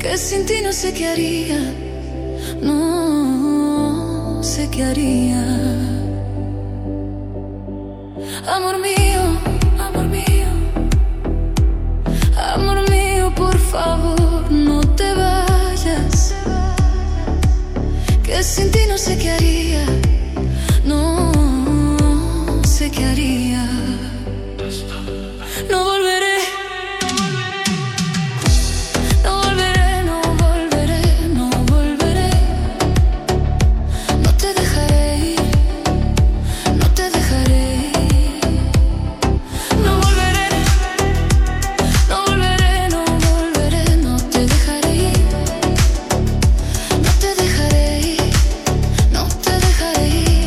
que sin ti no sé qué haría, no sé qué haría. Amor mío, amor mío, amor mío, por favor no te vayas, que sin ti no sé qué haría, no sé qué haría. No volveré, no volveré, no volveré, no volveré. No te dejaré ir, no te dejaré ir. No volveré, no volveré, no volveré, no te dejaré ir. No te dejaré ir, no te dejaré ir.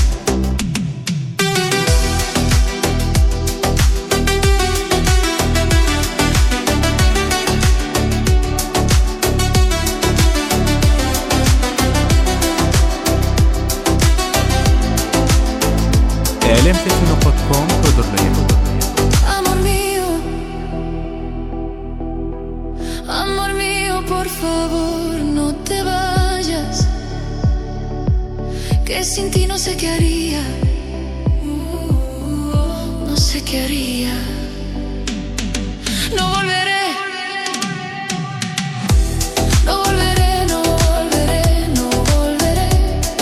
Alemsesini.com Produrlayın. Amor mío, por favor, no te vayas, que sin ti no sé qué haría, no sé qué haría. No volveré, no volveré, no volveré, no volveré.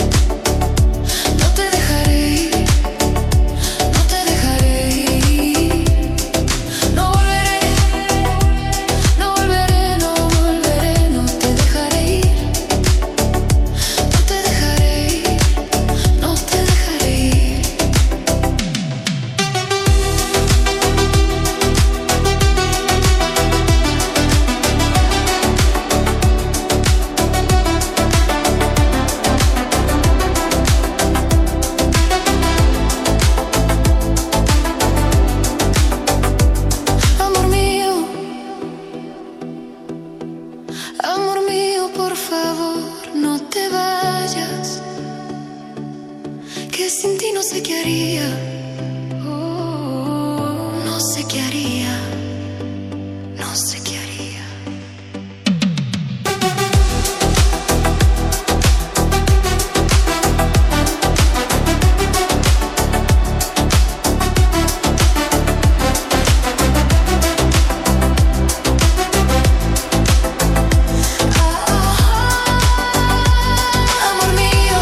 No te dejaré ir, no te dejaré ir. No volveré, no volveré, no volveré, no te dejaré ir. No te dejaré ir, no te dejaré ir. Amor mío, por favor, no te vayas, que sin ti no sé qué haría, no sé qué haría, no sé qué haría. Amor mío,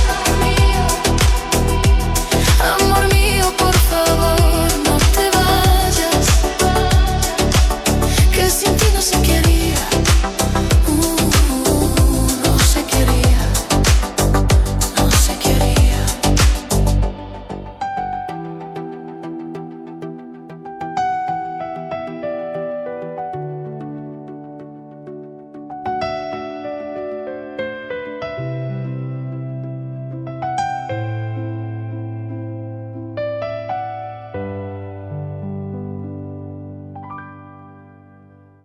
amor mío, por favor, no te vayas, que sin ti no sé qué haría.